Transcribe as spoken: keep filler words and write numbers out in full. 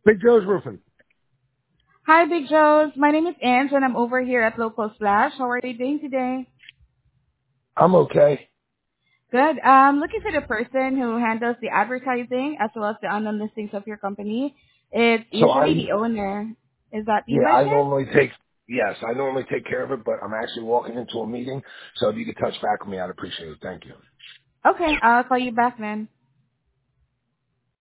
Big Joe's Roofing. Hi, Big Joe's. My name is Ange, and I'm over here at Local Splash. How are you doing today? I'm okay. Good. Um, looking for the person who handles the advertising as well as the unknown listings of your company. It's So I, usually the owner. Is that you yeah, by I chance? normally take, yes, I normally take care of it, but I'm actually walking into a meeting. So if you could touch back with me, I'd appreciate it. Thank you. Okay, I'll call you back then.